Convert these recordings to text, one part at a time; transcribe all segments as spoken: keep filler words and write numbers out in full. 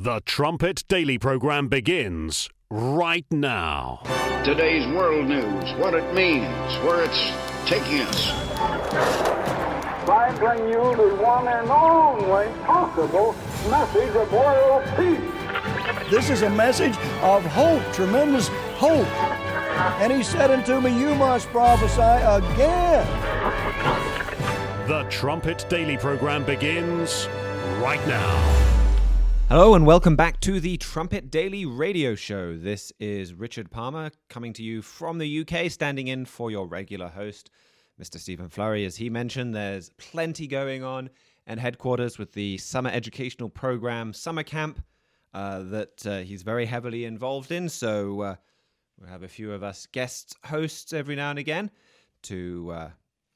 The Trumpet Daily Program begins right now. Today's world news, what it means, where it's taking us. I bring you the one and only possible message of world peace. This is a message of hope, tremendous hope. And he said unto me, you must prophesy again. The Trumpet Daily Program begins right now. Hello and welcome back to the Trumpet Daily Radio Show. This is Richard Palmer coming to you from the U K, standing in for your regular host, Mister Stephen Flurry. As he mentioned, there's plenty going on at headquarters with the summer educational program, Summer Camp, uh, that uh, he's very heavily involved in. So uh, we'll have a few of us guest hosts every now and again to uh,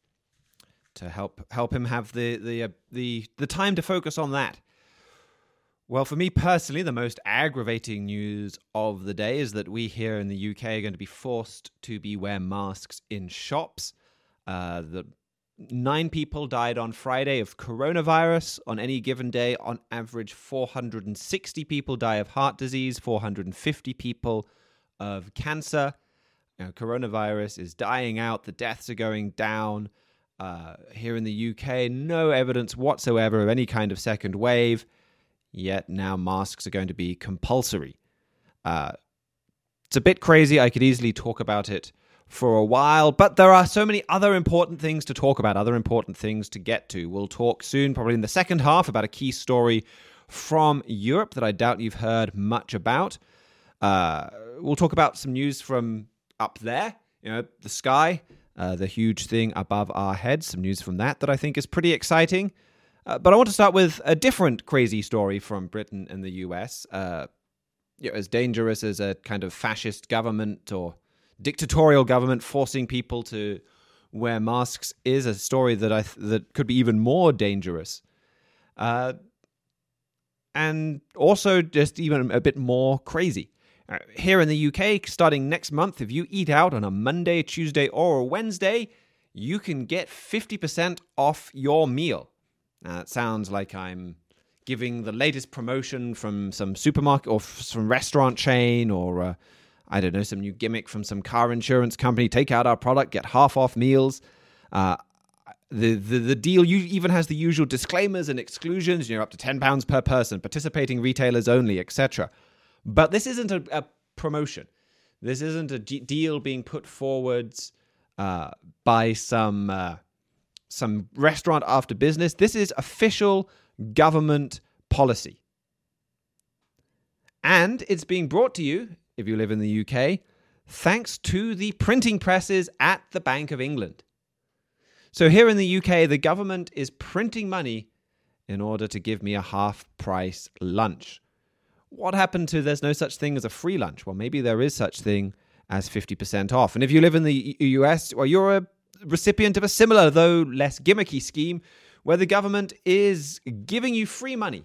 to help help him have the the uh, the the time to focus on that. Well, for me personally, the most aggravating news of the day is that we here in the U K are going to be forced to be wear masks in shops. Uh, the nine people died on Friday of coronavirus. On any given day, on average, four hundred sixty people die of heart disease, four hundred fifty people of cancer. You know, coronavirus is dying out. The deaths are going down. Uh, here in the U K, no evidence whatsoever of any kind of second wave. Yet now masks are going to be compulsory. Uh, it's a bit crazy. I could easily talk about it for a while, but there are so many other important things to talk about, other important things to get to. We'll talk soon, probably in the second half, about a key story from Europe that I doubt you've heard much about. Uh, we'll talk about some news from up there, you know, the sky, uh, the huge thing above our heads, some news from that that I think is pretty exciting. Uh, but I want to start with a different crazy story from Britain and the U S. Uh, you know, as dangerous as a kind of fascist government or dictatorial government forcing people to wear masks is, a story that I th- that could be even more dangerous. Uh, and also just even a bit more crazy. Uh, here in the U K, starting next month, if you eat out on a Monday, Tuesday, or a Wednesday, you can get fifty percent off your meal. Now, it sounds like I'm giving the latest promotion from some supermarket or f- some restaurant chain or, uh, I don't know, some new gimmick from some car insurance company. Take out our product, get half off meals. Uh, the, the the deal you even has the usual disclaimers and exclusions. You're up to ten pounds per person, participating retailers only, et cetera. But this isn't a, a promotion. This isn't a d- deal being put forwards uh, by some... Uh, some restaurant after business. This is official government policy. And it's being brought to you, if you live in the U K, thanks to the printing presses at the Bank of England. So here in the U K, the government is printing money in order to give me a half-price lunch. What happened to there's no such thing as a free lunch? Well, maybe there is such thing as fifty percent off. And if you live in the U S, well, you're a recipient of a similar, though less gimmicky scheme where the government is giving you free money.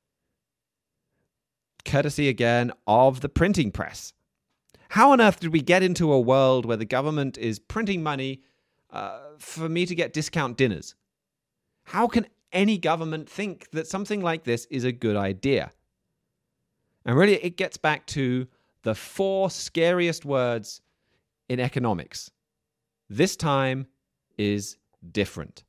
Courtesy, again, of the printing press. How on earth did we get into a world where the government is printing money uh, for me to get discount dinners? How can any government think that something like this is a good idea? And really, it gets back to the four scariest words in economics. This time is different.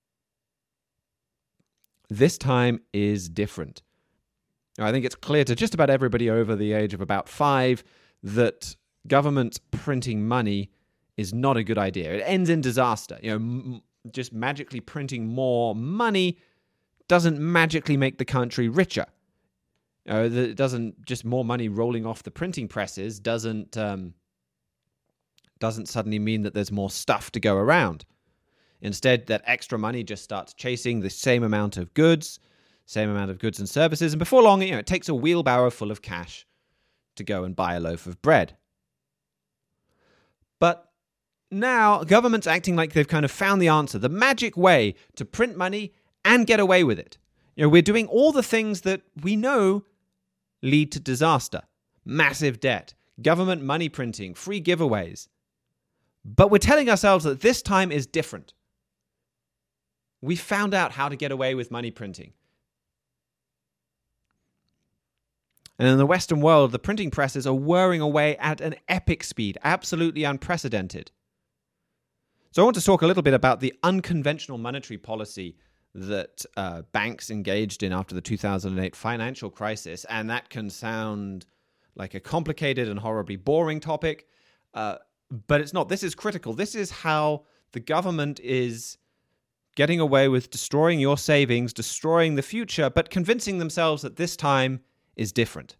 This time is different. Now, I think it's clear to just about everybody over the age of about five that government printing money is not a good idea. It ends in disaster. You know, m- just magically printing more money doesn't magically make the country richer. You know, it doesn't just more money rolling off the printing presses doesn't um, doesn't suddenly mean that there's more stuff to go around. Instead, that extra money just starts chasing the same amount of goods, same amount of goods and services, and before long, you know, it takes a wheelbarrow full of cash to go and buy a loaf of bread. But now, government's acting like they've kind of found the answer, the magic way to print money and get away with it. You know, we're doing all the things that we know lead to disaster. Massive debt, government money printing, free giveaways. But we're telling ourselves that this time is different. We found out how to get away with money printing. And in the Western world, the printing presses are whirring away at an epic speed, absolutely unprecedented. So I want to talk a little bit about the unconventional monetary policy that uh, banks engaged in after the two thousand eight financial crisis. And that can sound like a complicated and horribly boring topic, uh, but it's not. This is critical. This is how the government is getting away with destroying your savings, destroying the future, but convincing themselves that this time is different.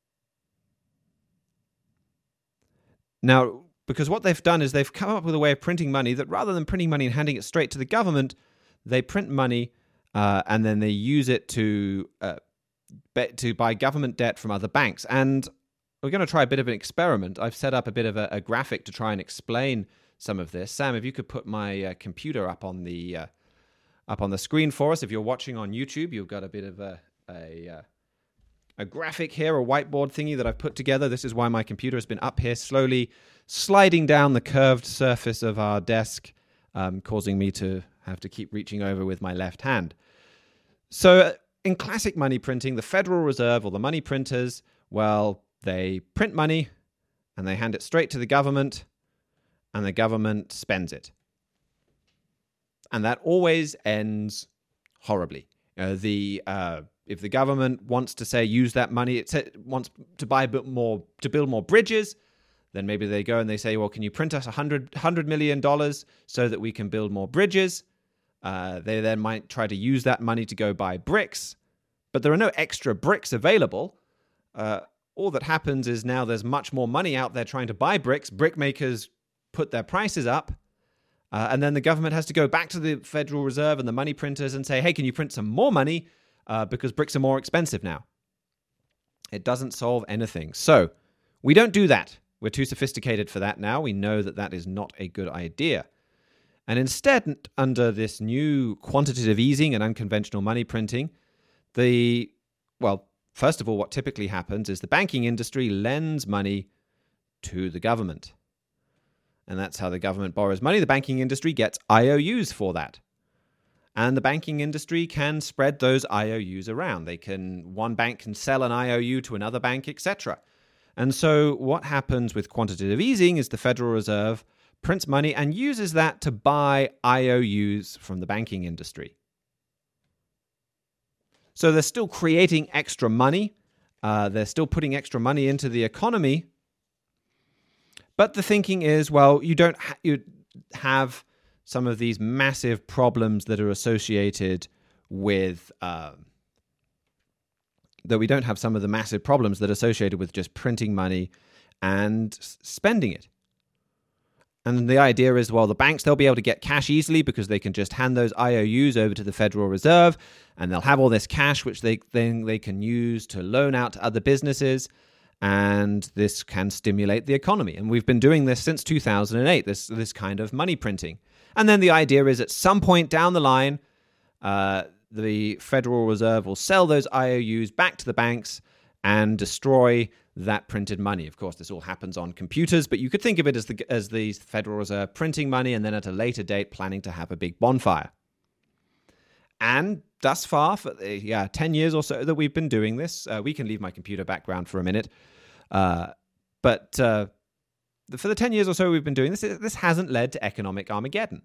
Now, because what they've done is they've come up with a way of printing money that rather than printing money and handing it straight to the government, they print money uh, and then they use it to uh, be- to buy government debt from other banks. And we're going to try a bit of an experiment. I've set up a bit of a, a graphic to try and explain some of this. Sam, if you could put my uh, computer up on the uh, up on the screen for us. If you're watching on YouTube, you've got a bit of a a, uh, a graphic here, a whiteboard thingy that I've put together. This is why my computer has been up here, slowly sliding down the curved surface of our desk, um, causing me to have to keep reaching over with my left hand. So in classic money printing, the Federal Reserve or the money printers, well, they print money and they hand it straight to the government, and the government spends it. And that always ends horribly. Uh, the uh, if the government wants to say use that money, it sa- wants to buy a bit more, to build more bridges, then maybe they go and they say, well, can you print us one hundred, one hundred million dollars so that we can build more bridges? Uh, they then might try to use that money to go buy bricks, but there are no extra bricks available. Uh, all that happens is now there's much more money out there trying to buy bricks. Brick makers put their prices up. Uh, and then the government has to go back to the Federal Reserve and the money printers and say, hey, can you print some more money? Uh, because bricks are more expensive now. It doesn't solve anything. So we don't do that. We're too sophisticated for that now. We know that that is not a good idea. And instead, under this new quantitative easing and unconventional money printing, the, well, first of all, what typically happens is the banking industry lends money to the government. And that's how the government borrows money. The banking industry gets I O Us for that. And the banking industry can spread those I O Us around. They can, one bank can sell an I O U to another bank, et cetera. And so what happens with quantitative easing is the Federal Reserve prints money and uses that to buy I O Us from the banking industry. So they're still creating extra money. Uh, they're still putting extra money into the economy. But the thinking is, well, you don't ha- you have some of these massive problems that are associated with uh, that we don't have some of the massive problems that are associated with just printing money and s- spending it. And the idea is, well, the banks, they'll be able to get cash easily because they can just hand those I O Us over to the Federal Reserve, and they'll have all this cash which they then they can use to loan out to other businesses. And this can stimulate the economy. And we've been doing this since two thousand eight, this this kind of money printing. And then the idea is at some point down the line, uh, the Federal Reserve will sell those I O Us back to the banks and destroy that printed money. Of course, this all happens on computers, but you could think of it as the, as the Federal Reserve printing money and then at a later date planning to have a big bonfire. And thus far, for the, yeah, ten years or so that we've been doing this, uh, we can leave my computer background for a minute. Uh, but uh, for the ten years or so we've been doing this, this hasn't led to economic Armageddon.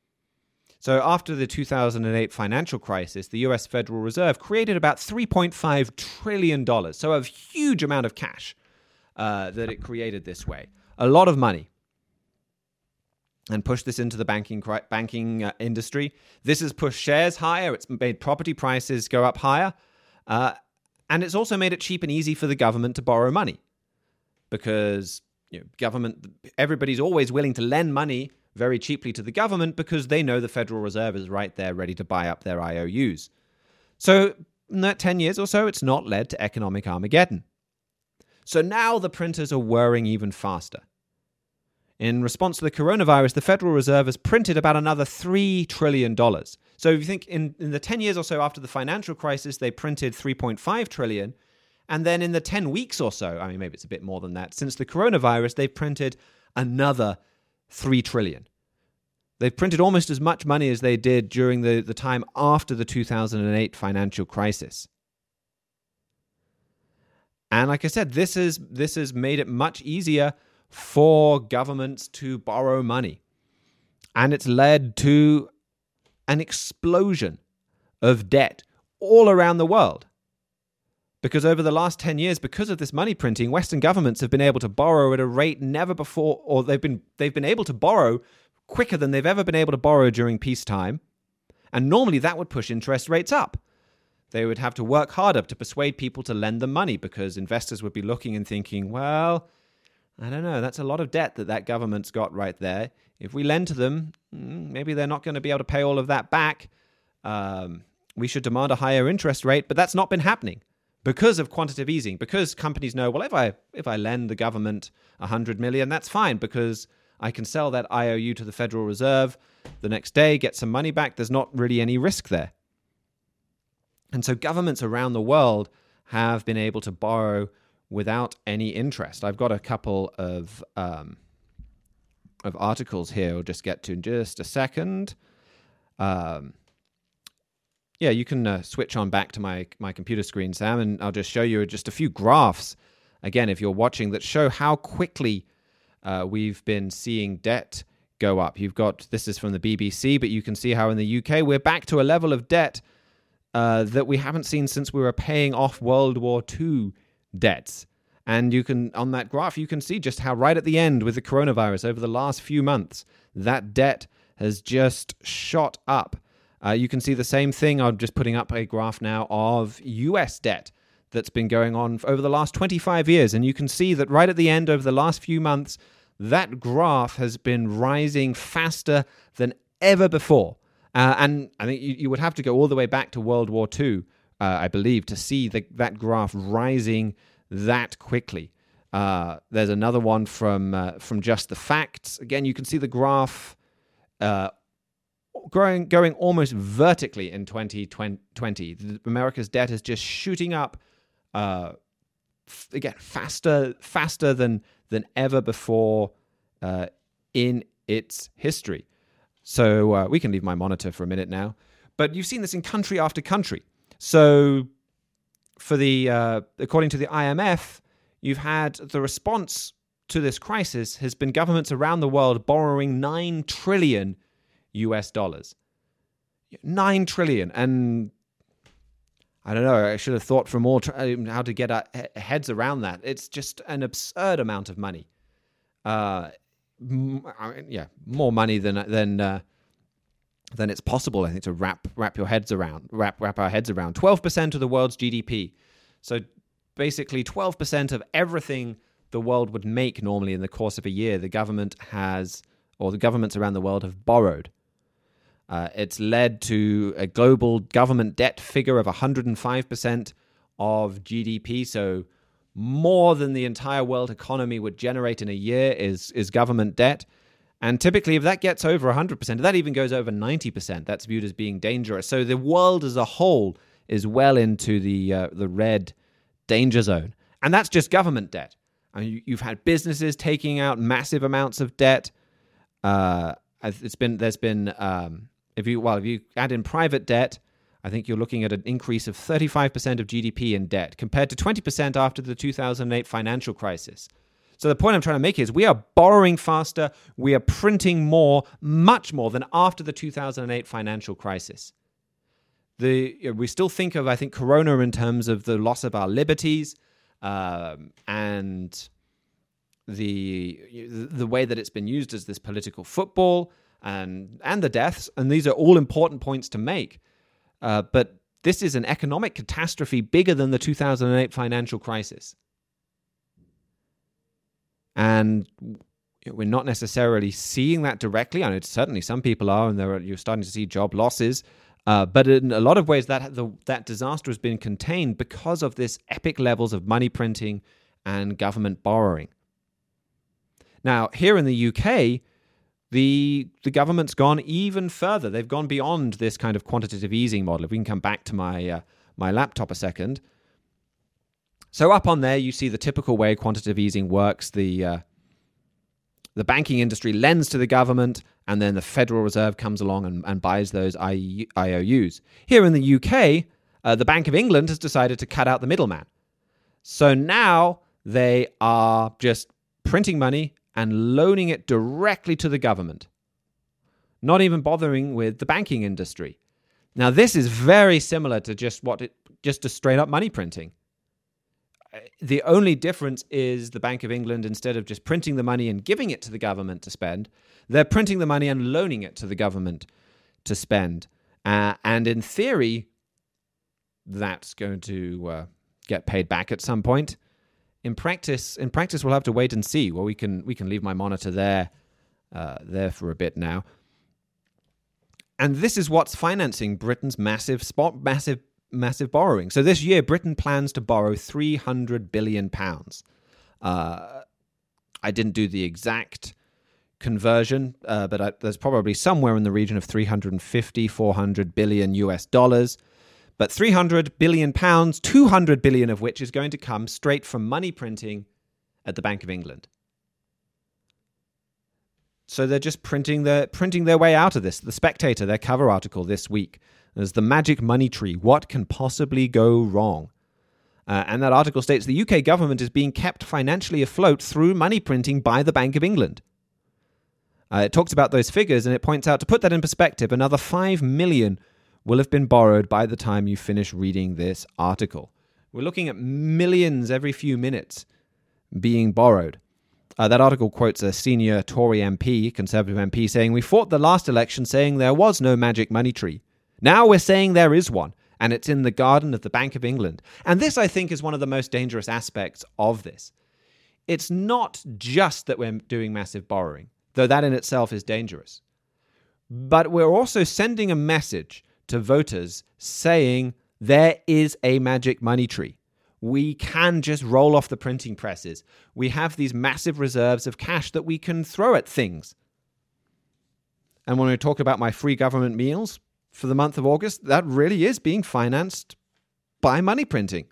So after the two thousand eight financial crisis, the U S Federal Reserve created about three point five trillion dollars. So a huge amount of cash uh, that it created this way. A lot of money. And pushed this into the banking banking uh, industry. This has pushed shares higher. It's made property prices go up higher. Uh, and it's also made it cheap and easy for the government to borrow money. Because you know, government, everybody's always willing to lend money very cheaply to the government because they know the Federal Reserve is right there ready to buy up their I O Us. So in that ten years or so, it's not led to economic Armageddon. So now the printers are whirring even faster. In response to the coronavirus, the Federal Reserve has printed about another three trillion dollars. So if you think in, in the ten years or so after the financial crisis, they printed three point five trillion dollars. And then in the ten weeks or so, I mean, maybe it's a bit more than that, since the coronavirus, they've printed another three trillion dollars. They've printed almost as much money as they did during the, the time after the two thousand eight financial crisis. And like I said, this is this has made it much easier for governments to borrow money. And it's led to an explosion of debt all around the world. Because over the last ten years, because of this money printing, Western governments have been able to borrow at a rate never before, or they've been they've been able to borrow quicker than they've ever been able to borrow during peacetime. And normally that would push interest rates up. They would have to work harder to persuade people to lend them money because investors would be looking and thinking, well, I don't know, that's a lot of debt that that government's got right there. If we lend to them, maybe they're not going to be able to pay all of that back. Um, we should demand a higher interest rate, but that's not been happening because of quantitative easing, because companies know, well, if I if I lend the government one hundred million, that's fine because I can sell that I O U to the Federal Reserve the next day, get some money back. There's not really any risk there. And so governments around the world have been able to borrow without any interest. I've got a couple of um, of articles here I'll just get to in just a second. Um, yeah, you can uh, switch on back to my, my computer screen, Sam, and I'll just show you just a few graphs, again, if you're watching, that show how quickly uh, we've been seeing debt go up. You've got, this is from the B B C, but you can see how in the U K we're back to a level of debt uh, that we haven't seen since we were paying off World War Two debts. And you can, on that graph, you can see just how right at the end with the coronavirus over the last few months, that debt has just shot up. Uh, you can see the same thing. I'm just putting up a graph now of U S debt that's been going on over the last twenty-five years. And you can see that right at the end over the last few months, that graph has been rising faster than ever before. Uh, and I think you, you would have to go all the way back to World War Two, uh, I believe, to see the, that graph rising that quickly. Uh, there's another one from uh, from Just the Facts. Again, you can see the graph uh, growing, going almost vertically in twenty twenty. America's debt is just shooting up, uh, f- again, faster faster than than ever before uh, in its history. So uh, we can leave my monitor for a minute now. But you've seen this in country after country. So for the uh, according to the I M F, you've had the response to this crisis has been governments around the world borrowing nine trillion U S dollars. nine trillion. And I don't know, I should have thought for more tr- how to get our heads around that. It's just an absurd amount of money. Uh, m- I mean, yeah, more money than than uh, than it's possible, I think, to wrap wrap your heads around, wrap wrap our heads around. twelve percent of the world's G D P. So basically twelve percent of everything the world would make normally in the course of a year, the government has, or the governments around the world have borrowed. Uh, it's led to a global government debt figure of one hundred five percent of G D P. So more than the entire world economy would generate in a year is, is government debt. And typically, if that gets over one hundred percent, if that even goes over ninety percent, that's viewed as being dangerous. So the world as a whole is well into the uh, the red danger zone. And that's just government debt. I mean, you've had businesses taking out massive amounts of debt. Uh, it's been there's been um, if you well if you add in private debt, I think you're looking at an increase of thirty-five percent of G D P in debt compared to twenty percent after the two thousand eight financial crisis. So the point I'm trying to make is we are borrowing faster, we are printing more, much more than after the two thousand eight financial crisis. The you know, we still think of, I think, Corona in terms of the loss of our liberties um, and the the way that it's been used as this political football and and the deaths, and these are all important points to make. Uh, but this is an economic catastrophe bigger than the two thousand eight financial crisis. And we're not necessarily seeing that directly. I know certainly some people are, and there are, you're starting to see job losses. Uh, but in a lot of ways, that the, that disaster has been contained because of this epic levels of money printing and government borrowing. Now, here in the U K, the the government's gone even further. They've gone beyond this kind of quantitative easing model. If we can come back to my uh, my laptop a second. So up on there, you see the typical way quantitative easing works. The uh, the banking industry lends to the government, and then the Federal Reserve comes along and, and buys those I O Us. Here in the U K, uh, the Bank of England has decided to cut out the middleman. So now they are just printing money and loaning it directly to the government, not even bothering with the banking industry. Now, this is very similar to just what it, just a straight up money printing. The only difference is the Bank of England, instead of just printing the money and giving it to the government to spend, they're printing the money and loaning it to the government to spend. Uh, and in theory, that's going to uh, get paid back at some point. In practice, in practice, we'll have to wait and see. Well, we can we can leave my monitor there, uh, there for a bit now. And this is what's financing Britain's massive spot, massive, massive borrowing. So this year, Britain plans to borrow three hundred billion pounds. Uh, I didn't do the exact conversion, uh, but I, there's probably somewhere in the region of three hundred fifty, four hundred billion U S dollars. But three hundred billion pounds, two hundred billion of which is going to come straight from money printing at the Bank of England. So they're just printing their, printing their way out of this. The Spectator, their cover article this week, is the magic money tree. What can possibly go wrong? Uh, and that article states the U K government is being kept financially afloat through money printing by the Bank of England. Uh, it talks about those figures, and it points out, to put that in perspective, another five million will have been borrowed by the time you finish reading this article. We're looking at millions every few minutes being borrowed. Uh, that article quotes a senior Tory M P, Conservative M P, saying, "We fought the last election saying there was no magic money tree. Now we're saying there is one, and it's in the garden of the Bank of England." And this, I think, is one of the most dangerous aspects of this. It's not just that we're doing massive borrowing, though that in itself is dangerous. But we're also sending a message to voters saying there is a magic money tree. We can just roll off the printing presses. We have these massive reserves of cash that we can throw at things. And when we talk about my free government meals for the month of August, that really is being financed by money printing.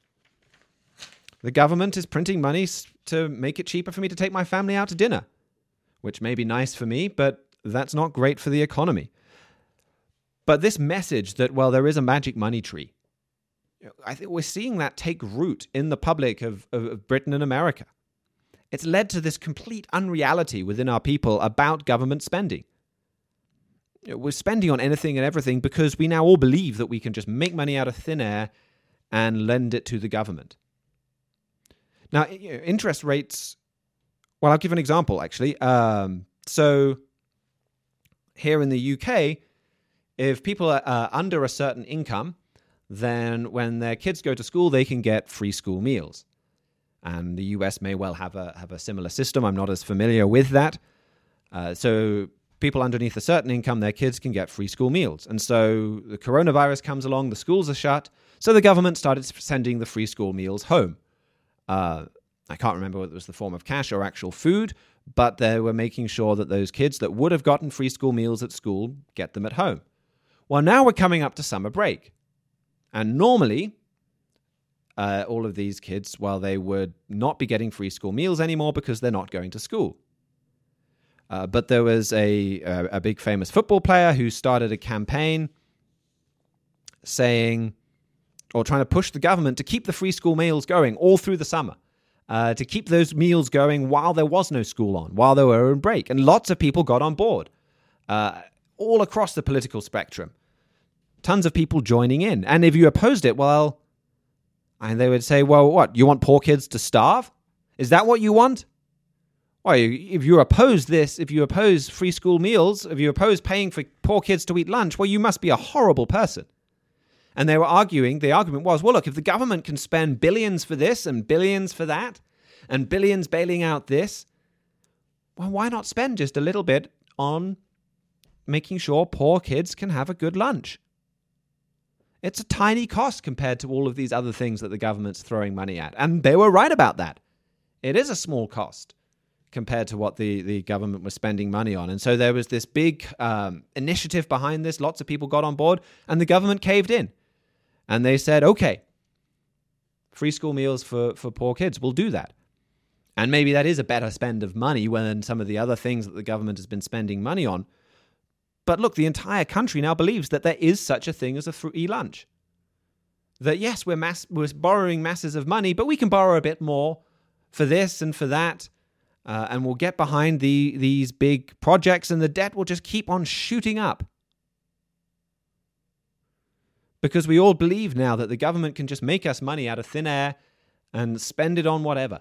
The government is printing money to make it cheaper for me to take my family out to dinner, which may be nice for me, but that's not great for the economy. But this message that, well, there is a magic money tree, I think we're seeing that take root in the public of, of, of Britain and America. It's led to this complete unreality within our people about government spending. We're spending on anything and everything because we now all believe that we can just make money out of thin air and lend it to the government. Now, interest rates, well, I'll give an example, actually. Um, so here in the U K, if people are uh, under a certain income, then when their kids go to school, they can get free school meals. And the U S may well have a have a similar system. I'm not as familiar with that. Uh, so people underneath a certain income, their kids can get free school meals. And so the coronavirus comes along, the schools are shut, so the government started sending the free school meals home. Uh, I can't remember whether it was the form of cash or actual food, but they were making sure that those kids that would have gotten free school meals at school get them at home. Well, now we're coming up to summer break. And normally, uh, all of these kids, well, they would not be getting free school meals anymore because they're not going to school. Uh, but there was a, a, a big famous football player who started a campaign saying, or trying to push the government to keep the free school meals going all through the summer, uh, to keep those meals going while there was no school on, while they were in break. And lots of people got on board, uh, all across the political spectrum. Tons of people joining in. And if you opposed it, well, and they would say, well, what, you want poor kids to starve? Is that what you want? Well, if you oppose this, if you oppose free school meals, if you oppose paying for poor kids to eat lunch, well, you must be a horrible person. And they were arguing, the argument was, well, look, if the government can spend billions for this and billions for that, and billions bailing out this, well, why not spend just a little bit on making sure poor kids can have a good lunch? It's a tiny cost compared to all of these other things that the government's throwing money at. And they were right about that. It is a small cost compared to what the, the government was spending money on. And so there was this big um, initiative behind this. Lots of people got on board, and the government caved in. And they said, okay, free school meals for, for poor kids, we'll do that. And maybe that is a better spend of money than some of the other things that the government has been spending money on. But look, the entire country now believes that there is such a thing as a free lunch. that, yes, we're, mass- we're borrowing masses of money, but we can borrow a bit more for this and for that. Uh, and we'll get behind the these big projects and the debt will just keep on shooting up. Because we all believe now that the government can just make us money out of thin air and spend it on whatever.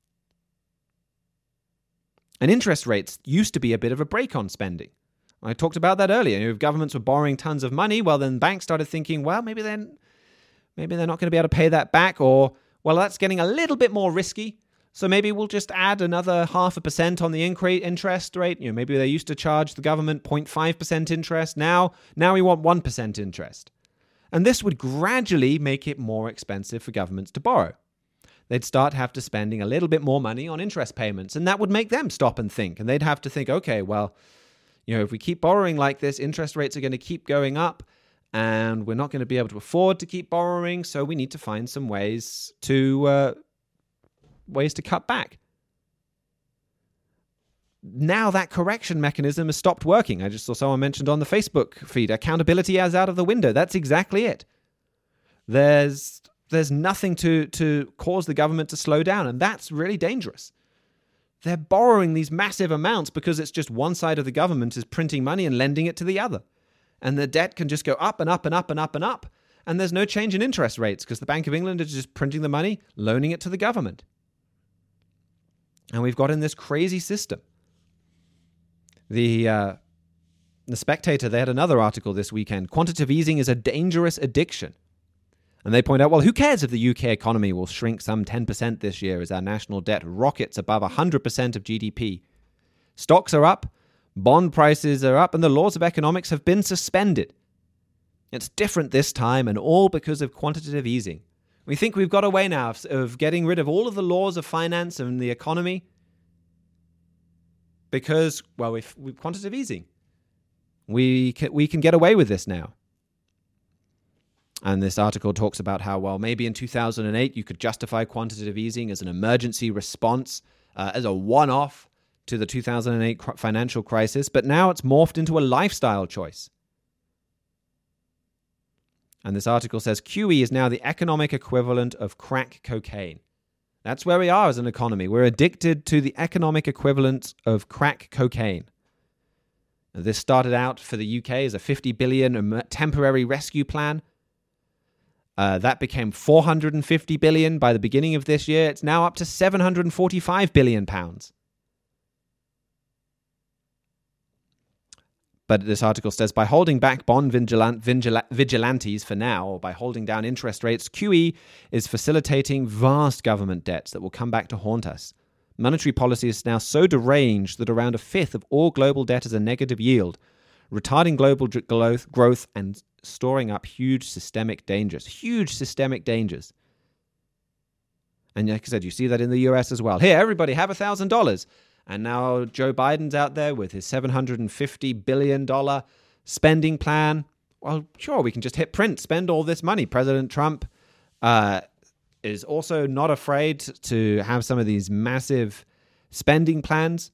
And interest rates used to be a bit of a brake on spending. I talked about that earlier. You know, if governments were borrowing tons of money, well, then banks started thinking, well, maybe then maybe they're not going to be able to pay that back, or, well, that's getting a little bit more risky. So maybe we'll just add another half a percent on the incre- interest rate. You know, maybe they used to charge the government zero point five percent interest. Now, now we want one percent interest. And this would gradually make it more expensive for governments to borrow. They'd start have to spending a little bit more money on interest payments, and that would make them stop and think. And they'd have to think, okay, well, you know, if we keep borrowing like this, interest rates are going to keep going up, and we're not going to be able to afford to keep borrowing, so we need to find some ways to uh, ways to cut back. Now that correction mechanism has stopped working. I just saw someone mentioned on the Facebook feed, accountability is out of the window. That's exactly it. There's there's nothing to, to cause the government to slow down, and that's really dangerous. They're borrowing these massive amounts because it's just one side of the government is printing money and lending it to the other. And the debt can just go up and up and up and up and up, and there's no change in interest rates because the Bank of England is just printing the money, loaning it to the government. And we've got in this crazy system. The uh, the Spectator, they had another article this weekend. Quantitative easing is a dangerous addiction. And they point out, well, who cares if the U K economy will shrink some ten percent this year as our national debt rockets above one hundred percent of G D P? Stocks are up, bond prices are up, and the laws of economics have been suspended. It's different this time, and all because of quantitative easing. We think we've got a way now of, of getting rid of all of the laws of finance and the economy because, well, we've, we've quantitative easing. We can, we can get away with this now. And this article talks about how, well, maybe in two thousand eight you could justify quantitative easing as an emergency response, uh, as a one-off to the two thousand eight cr- financial crisis, but now it's morphed into a lifestyle choice. And this article says Q E is now the economic equivalent of crack cocaine. That's where we are as an economy. We're addicted to the economic equivalent of crack cocaine. Now, this started out for the U K as a fifty billion dollars temporary rescue plan. Uh, that became four hundred fifty billion dollars by the beginning of this year. It's now up to seven hundred forty-five billion pounds. But this article says, by holding back bond vigilant, vigil- vigilantes for now, or by holding down interest rates, Q E is facilitating vast government debts that will come back to haunt us. Monetary policy is now so deranged that around a fifth of all global debt is a negative yield, retarding global growth, growth and storing up huge systemic dangers. Huge systemic dangers. And like I said, you see that in the U S as well. Here, everybody have one thousand dollars. And now Joe Biden's out there with his seven hundred fifty billion dollars spending plan. Well, sure, we can just hit print, spend all this money. President Trump uh, is also not afraid to have some of these massive spending plans.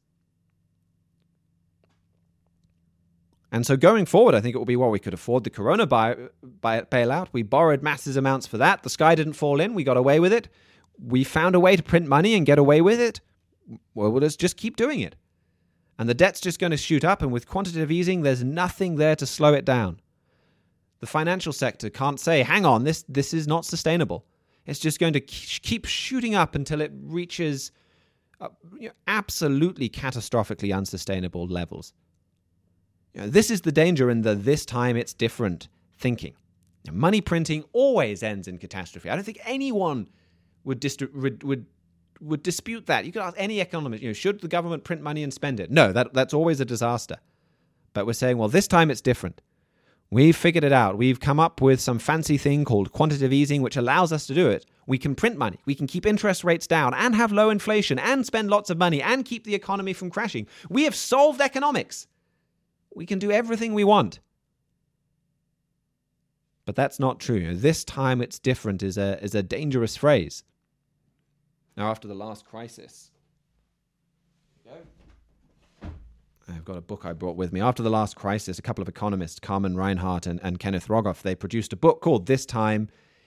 And so going forward, I think it will be, well, we could afford the Corona buy, buy, bailout. We borrowed massive amounts for that. The sky didn't fall in. We got away with it. We found a way to print money and get away with it. Well, we'll just keep doing it. And the debt's just going to shoot up, and with quantitative easing, there's nothing there to slow it down. The financial sector can't say, hang on, this, this is not sustainable. It's just going to keep shooting up until it reaches uh, you know, absolutely catastrophically unsustainable levels. You know, this is the danger in the this time it's different thinking. Now, money printing always ends in catastrophe. I don't think anyone would distri- would, would would dispute that. You could ask any economist, you know, should the government print money and spend it? No, that that's always a disaster. But we're saying, well, this time it's different. We've figured it out. We've come up with some fancy thing called quantitative easing, which allows us to do it. We can print money. We can keep interest rates down and have low inflation and spend lots of money and keep the economy from crashing. We have solved economics. We can do everything we want. But that's not true. This time it's different is a is a dangerous phrase. Now, after the last crisis, I've got a book I brought with me. After the last crisis, a couple of economists, Carmen Reinhart and, and Kenneth Rogoff, they produced a book called This Time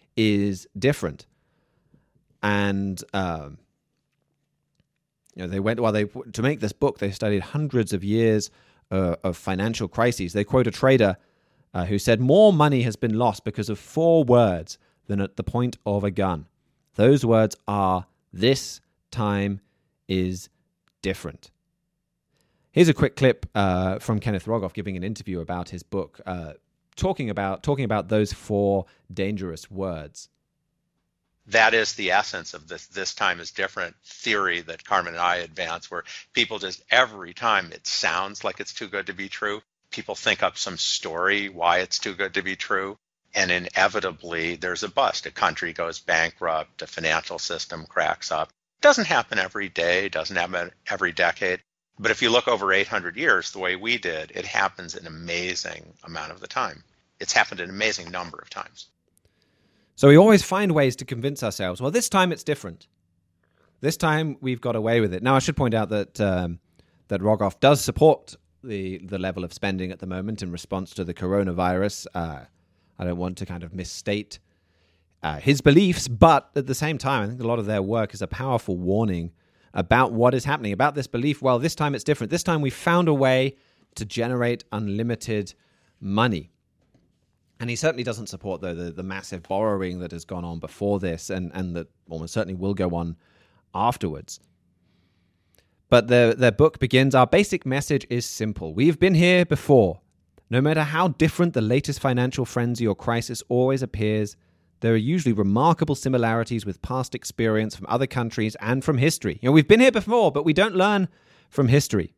is different. And um, you know, they went well. They to make this book, they studied hundreds of years uh, of financial crises. They quote a trader uh, who said, "More money has been lost because of four words than at the point of a gun. Those words are: this time is different." Here's a quick clip uh, from Kenneth Rogoff giving an interview about his book, uh, talking about talking about those four dangerous words. That is the essence of this this time is different theory that Carmen and I advance, where people just every time it sounds like it's too good to be true, people think up some story why it's too good to be true, and inevitably there's a bust. A country goes bankrupt, a financial system cracks up. It doesn't happen every day, doesn't happen every decade. But if you look over eight hundred years, the way we did, it happens an amazing amount of the time. It's happened an amazing number of times. So we always find ways to convince ourselves, well, this time it's different. This time we've got away with it. Now, I should point out that um, that Rogoff does support the, the level of spending at the moment in response to the coronavirus. Uh, I don't want to kind of misstate uh, his beliefs, but at the same time, I think a lot of their work is a powerful warning about what is happening, about this belief, well, this time it's different. This time we found a way to generate unlimited money. And he certainly doesn't support, though, the, the massive borrowing that has gone on before this and, and that almost certainly will go on afterwards. But their, their book begins, "Our basic message is simple. We've been here before. No matter how different the latest financial frenzy or crisis always appears, there are usually remarkable similarities with past experience from other countries and from history. You know, we've been here before, but we don't learn from history.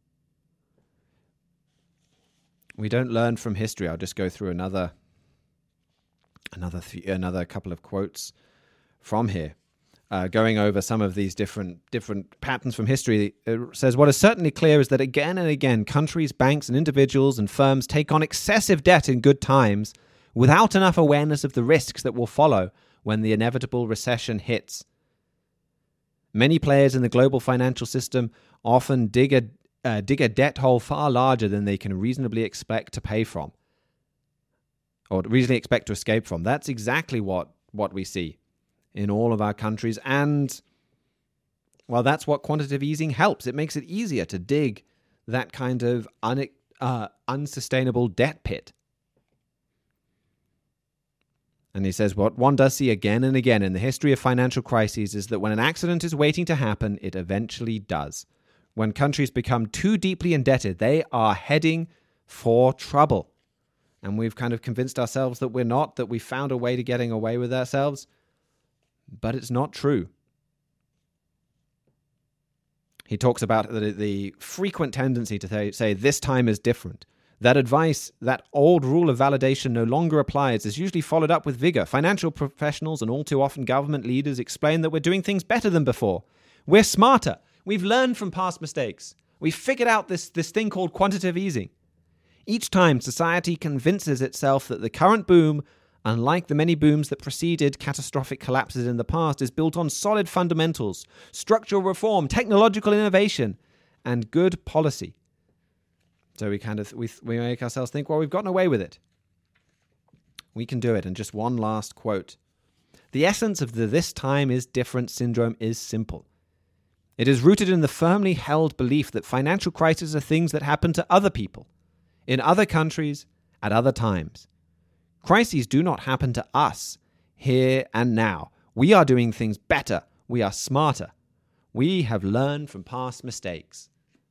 We don't learn from history." I'll just go through another, another, th- another couple of quotes from here, uh, going over some of these different, different patterns from history. It says, "What is certainly clear is that again and again, countries, banks, and individuals and firms take on excessive debt in good times, without enough awareness of the risks that will follow when the inevitable recession hits. Many players in the global financial system often dig a, uh, dig a debt hole far larger than they can reasonably expect to pay from, or reasonably expect to escape from." That's exactly what, what we see in all of our countries. And, well, that's what quantitative easing helps. It makes it easier to dig that kind of un, uh, unsustainable debt pit. And he says, what one does see again and again in the history of financial crises is that when an accident is waiting to happen, it eventually does. When countries become too deeply indebted, they are heading for trouble. And we've kind of convinced ourselves that we're not, that we found a way to getting away with ourselves. But it's not true. He talks about the, the frequent tendency to th- say, this time is different. That advice, that old rule of validation no longer applies, is usually followed up with vigor. Financial professionals and all too often government leaders explain that we're doing things better than before. We're smarter. We've learned from past mistakes. We've figured out this, this thing called quantitative easing. Each time society convinces itself that the current boom, unlike the many booms that preceded catastrophic collapses in the past, is built on solid fundamentals, structural reform, technological innovation, and good policy. So we kind of we we make ourselves think, well, we've gotten away with it. We can do it. And just one last quote. The essence of the "this time is different" syndrome is simple. It is rooted in the firmly held belief that financial crises are things that happen to other people, in other countries, at other times. Crises do not happen to us, here and now. We are doing things better. We are smarter. We have learned from past mistakes.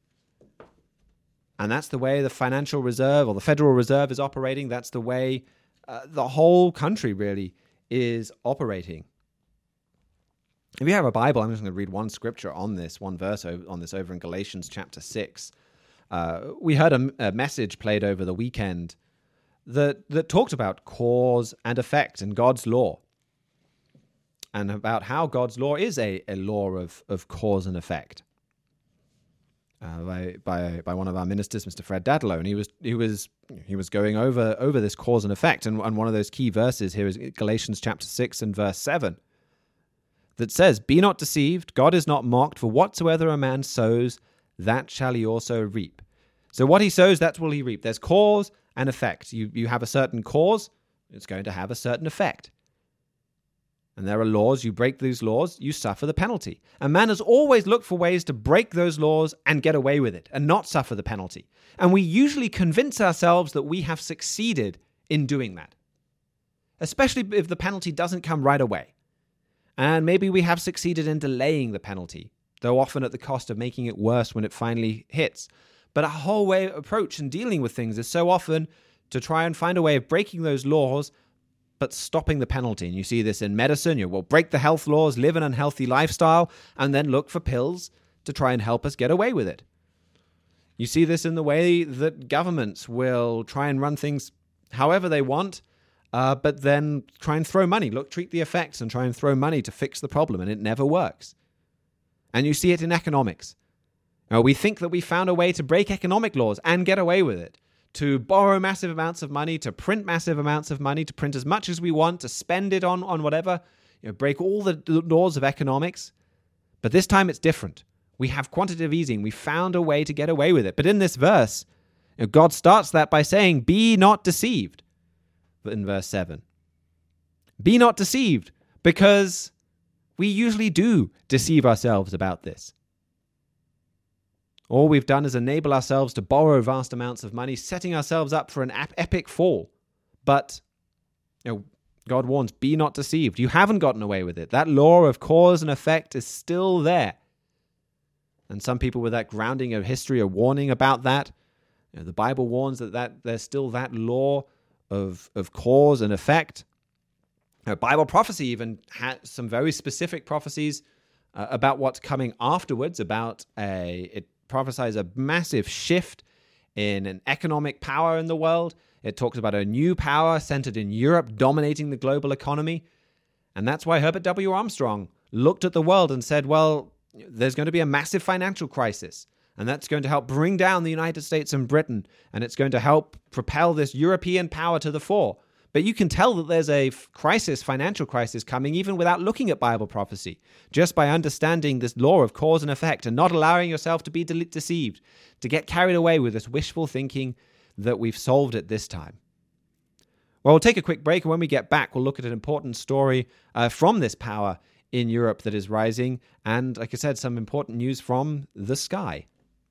And that's the way the Financial Reserve or the Federal Reserve is operating. That's the way uh, the whole country really is operating. If you have a Bible, I'm just going to read one scripture on this, one verse on this over in Galatians chapter six. Uh, we heard a, a message played over the weekend that, that talked about cause and effect and God's law, and about how God's law is a, a law of, of cause and effect. Uh, by, by by one of our ministers, Mister Fred Dadlow, and he was he was he was going over over this cause and effect, and, and one of those key verses here is Galatians chapter six and verse seven, that says, "Be not deceived, God is not mocked, for whatsoever a man sows, that shall he also reap." So what he sows, that will he reap. There's cause and effect. You you have a certain cause, it's going to have a certain effect. And there are laws. You break these laws, you suffer the penalty. And man has always looked for ways to break those laws and get away with it and not suffer the penalty. And we usually convince ourselves that we have succeeded in doing that, especially if the penalty doesn't come right away. And maybe we have succeeded in delaying the penalty, though often at the cost of making it worse when it finally hits. But our whole way approach in dealing with things is so often to try and find a way of breaking those laws but stopping the penalty. And you see this in medicine. You will break the health laws, live an unhealthy lifestyle, and then look for pills to try and help us get away with it. You see this in the way that governments will try and run things however they want, uh, but then try and throw money. Look, treat the effects and try and throw money to fix the problem, and it never works. And you see it in economics. Now, we think that we found a way to break economic laws and get away with it, to borrow massive amounts of money, to print massive amounts of money, to print as much as we want, to spend it on, on whatever, you know, break all the laws of economics. But this time it's different. We have quantitative easing. We found a way to get away with it. But in this verse, you know, God starts that by saying, be not deceived, in verse seven. Be not deceived, because we usually do deceive ourselves about this. All we've done is enable ourselves to borrow vast amounts of money, setting ourselves up for an epic fall. But you know, God warns, be not deceived. You haven't gotten away with it. That law of cause and effect is still there. And some people with that grounding of history are warning about that. You know, the Bible warns that, that there's still that law of, of cause and effect. You know, Bible prophecy even has some very specific prophecies uh, about what's coming afterwards, about a... It, prophesies a massive shift in an economic power in the world. It talks about a new power centered in Europe dominating the global economy. And that's why Herbert W. Armstrong looked at the world and said, well, there's going to be a massive financial crisis. And that's going to help bring down the United States and Britain. And it's going to help propel this European power to the fore. But you can tell that there's a crisis, financial crisis coming even without looking at Bible prophecy, just by understanding this law of cause and effect and not allowing yourself to be de- deceived, to get carried away with this wishful thinking that we've solved it this time. Well, we'll take a quick break, and when we get back, we'll look at an important story uh, from this power in Europe that is rising, and, like I said, some important news from the sky.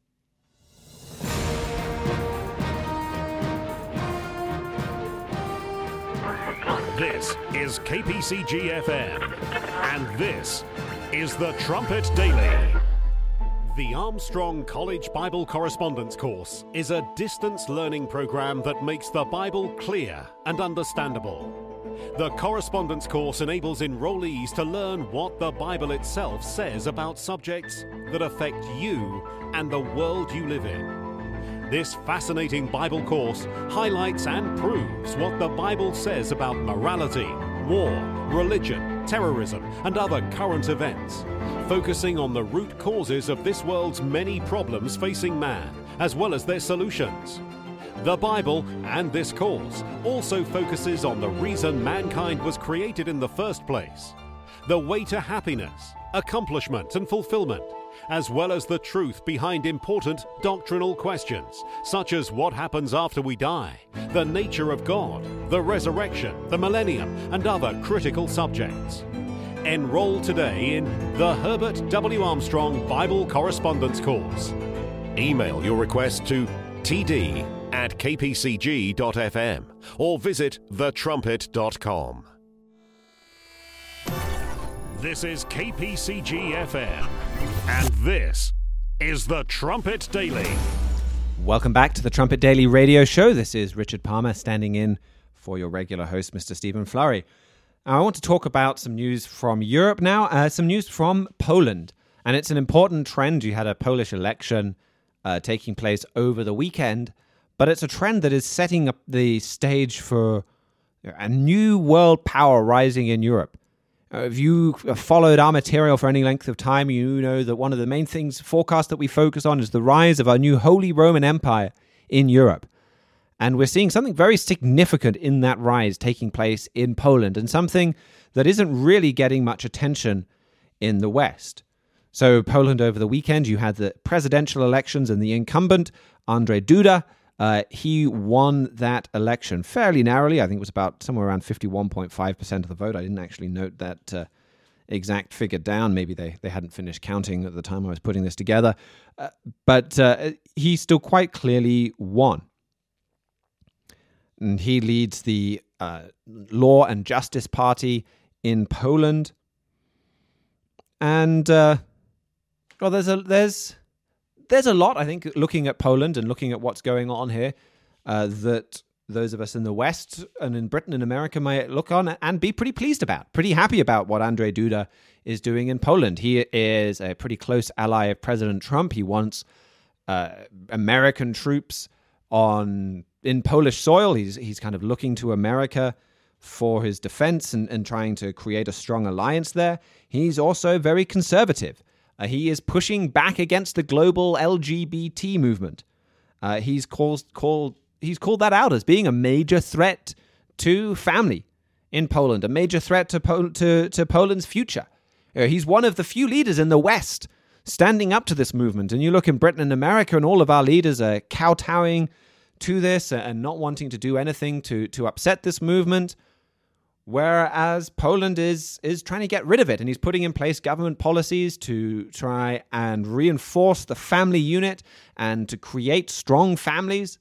This is K P C G F M, and this is the Trumpet Daily. The Armstrong College Bible Correspondence Course is a distance learning program that makes the Bible clear and understandable. The correspondence course enables enrollees to learn what the Bible itself says about subjects that affect you and the world you live in. This fascinating Bible course highlights and proves what the Bible says about morality, war, religion, terrorism, and other current events, focusing on the root causes of this world's many problems facing man, as well as their solutions. The Bible and this course also focuses on the reason mankind was created in the first place, the way to happiness, accomplishment, and fulfillment, as well as the truth behind important doctrinal questions, such as what happens after we die, the nature of God, the resurrection, the millennium, and other critical subjects. Enroll today in the Herbert W. Armstrong Bible Correspondence Course. Email your request to t d at k p c g dot f m or visit the trumpet dot com. This is K P C G F M, and this is the Trumpet Daily. Welcome back to the Trumpet Daily Radio Show. This is Richard Palmer standing in for your regular host, Mister Stephen Flurry. Now, I want to talk about some news from Europe now, uh, some news from Poland. And it's an important trend. You had a Polish election uh, taking place over the weekend, but it's a trend that is setting up the stage for a new world power rising in Europe. Uh, if you have followed our material for any length of time, you know that one of the main things forecast that we focus on is the rise of our new Holy Roman Empire in Europe. And we're seeing something very significant in that rise taking place in Poland, and something that isn't really getting much attention in the West. So Poland over the weekend, you had the presidential elections, and the incumbent, Andrzej Duda, Uh, he won that election fairly narrowly. I think it was about somewhere around fifty-one point five percent of the vote. I didn't actually note that uh, exact figure down. Maybe they, they hadn't finished counting at the time I was putting this together. Uh, but uh, he still quite clearly won. And he leads the uh, Law and Justice Party in Poland. And uh, well, there's a there's there's a lot, I think, looking at Poland and looking at what's going on here, uh, that those of us in the West and in Britain and America may look on and be pretty pleased about, pretty happy about what Andrzej Duda is doing in Poland. He is a pretty close ally of President Trump. He wants uh, American troops on in Polish soil. He's he's kind of looking to America for his defense and, and trying to create a strong alliance there. He's also very conservative. Uh, he is pushing back against the global L G B T movement. Uh, he's called called he's called that out as being a major threat to family in Poland, a major threat to Pol- to to Poland's future. Uh, he's one of the few leaders in the West standing up to this movement. And you look in Britain and America, and all of our leaders are kowtowing to this and not wanting to do anything to to upset this movement. Whereas Poland is is trying to get rid of it, and he's putting in place government policies to try and reinforce the family unit and to create strong families.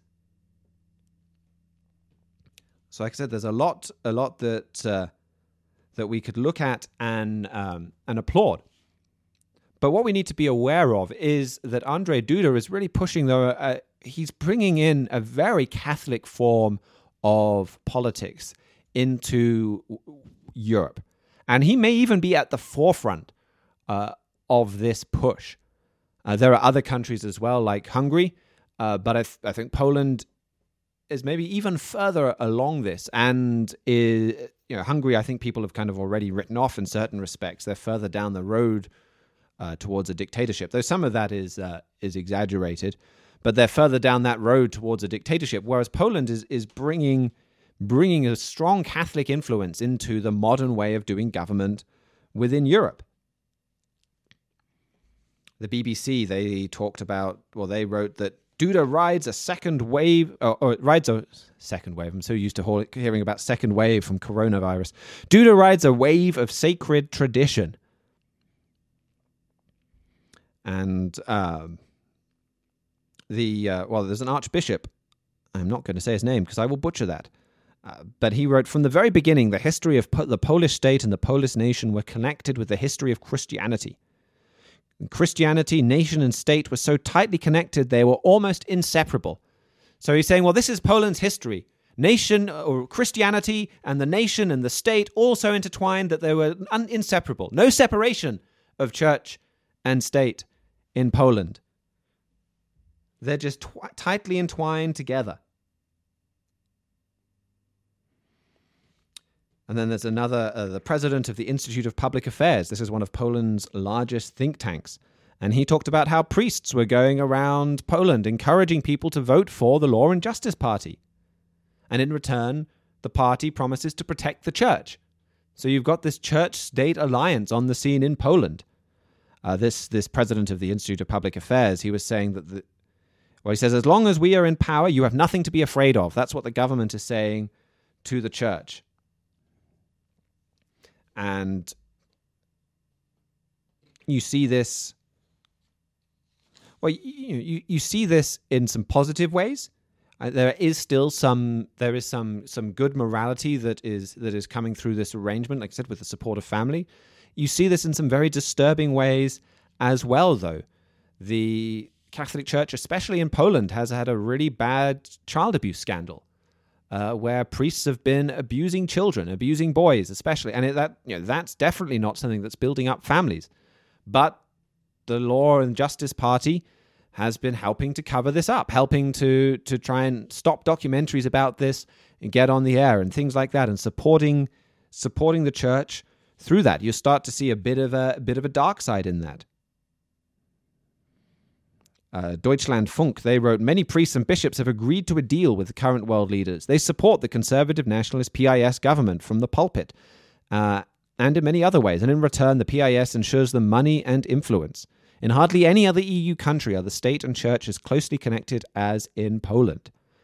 So, like I said, there's a lot, a lot that uh, that we could look at and um, and applaud. But what we need to be aware of is that Andrzej Duda is really pushing the. Uh, he's bringing in a very Catholic form of politics into Europe. And he may even be at the forefront uh, of this push. Uh, there are other countries as well, like Hungary, uh, but I, th- I think Poland is maybe even further along this. And is, you know, Hungary, I think people have kind of already written off in certain respects. They're further down the road uh, towards a dictatorship, though some of that is uh, is exaggerated. But they're further down that road towards a dictatorship, whereas Poland is is bringing bringing a strong Catholic influence into the modern way of doing government within Europe. The B B C, they talked about, well, they wrote that Duda rides a second wave, or, or rides a second wave. I'm so used to hearing about second wave from coronavirus. Duda rides a wave of sacred tradition. And um, the, uh, well, there's an archbishop. I'm not going to say his name because I will butcher that. Uh, but he wrote, from the very beginning, the history of po- the Polish state and the Polish nation were connected with the history of Christianity. Christianity, nation, and state were so tightly connected they were almost inseparable. So he's saying, well, this is Poland's history. Nation, or Christianity, and the nation and the state all so intertwined that they were un- inseparable. No separation of church and state in Poland. They're just tw- tightly entwined together. And then there's another, uh, the president of the Institute of Public Affairs. This is one of Poland's largest think tanks. And he talked about how priests were going around Poland encouraging people to vote for the Law and Justice Party. And in return, the party promises to protect the church. So you've got this church-state alliance on the scene in Poland. Uh, this this president of the Institute of Public Affairs, he was saying that, the, well, he says, as long as we are in power, you have nothing to be afraid of. That's what the government is saying to the church. And you see this, well, you, you, you see this in some positive ways. Uh, there is still some, there is some some good morality that is that is coming through this arrangement, like I said, with the support of family. You see this in some very disturbing ways as well, though. The Catholic Church, especially in Poland, has had a really bad child abuse scandal. Uh, where priests have been abusing children, abusing boys especially. And it, that you know that's definitely not something that's building up families. But the Law and Justice Party has been helping to cover this up, helping to to try and stop documentaries about this and get on the air and things like that, and supporting supporting the church through that. You start to see a bit of a, a bit of a dark side in that. Uh, Deutschlandfunk, they wrote, many priests and bishops have agreed to a deal with the current world leaders. They support the conservative nationalist P I S government from the pulpit uh, and in many other ways. And in return, the P I S ensures them money and influence. In hardly any other E U country are the state and church as closely connected as in Poland.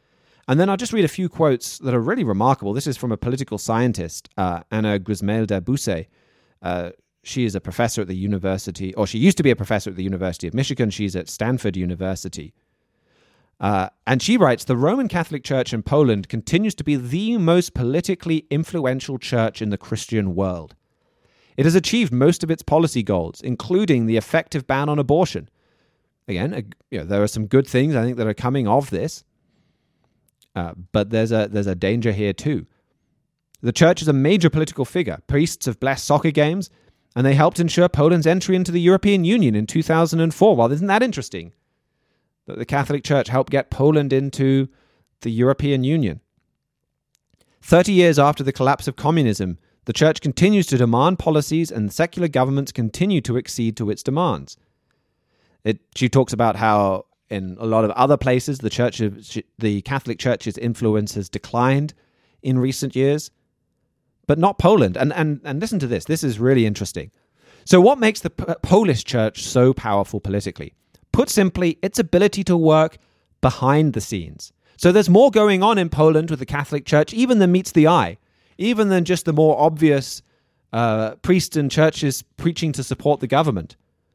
And then I'll just read a few quotes that are really remarkable. This is from a political scientist, uh, Anna Grismelda-Busse. Uh, she is a professor at the university, or she used to be a professor at the University of Michigan. She's at Stanford University. Uh, and she writes, the Roman Catholic Church in Poland continues to be the most politically influential church in the Christian world. It has achieved most of its policy goals, including the effective ban on abortion. Again, uh, you know, there are some good things, I think, that are coming of this. Uh, but there's a there's a danger here too. The church is a major political figure. Priests have blessed soccer games, and they helped ensure Poland's entry into the European Union in two thousand four. Well, isn't that interesting? That the Catholic Church helped get Poland into the European Union. Thirty years after the collapse of communism, the church continues to demand policies, and secular governments continue to accede to its demands. It, she talks about how in a lot of other places, the church, the Catholic Church's influence has declined in recent years, but not Poland. And and and listen to this. This is really interesting. So what makes the P- Polish church so powerful politically? Put simply, its ability to work behind the scenes. So there's more going on in Poland with the Catholic Church, even than meets the eye, even than just the more obvious uh, priests and churches preaching to support the government.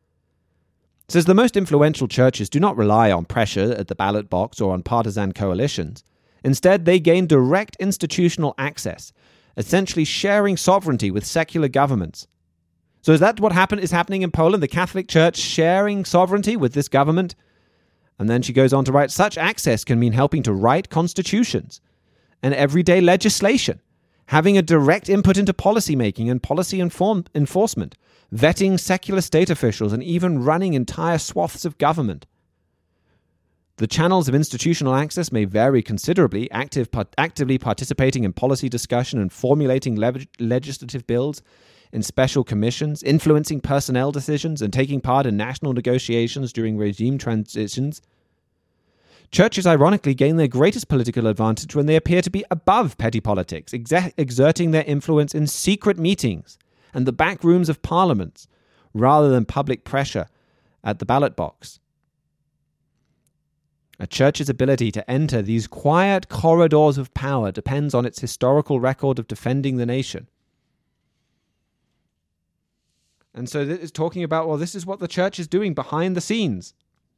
It says the most influential churches do not rely on pressure at the ballot box or on partisan coalitions. Instead, they gain direct institutional access, essentially sharing sovereignty with secular governments. So is that what happen- is happening in Poland? The Catholic Church sharing sovereignty with this government? And then she goes on to write, such access can mean helping to write constitutions and everyday legislation, having a direct input into policy making and policy inform- enforcement, vetting secular state officials, and even running entire swaths of government. The channels of institutional access may vary considerably, active, part- actively participating in policy discussion and formulating le- legislative bills, in special commissions, influencing personnel decisions, and taking part in national negotiations during regime transitions. Churches, ironically, gain their greatest political advantage when they appear to be above petty politics, ex- exerting their influence in secret meetings and the back rooms of parliaments, rather than public pressure at the ballot box. A church's ability to enter these quiet corridors of power depends on its historical record of defending the nation. And so this is talking about, well, this is what the church is doing behind the scenes.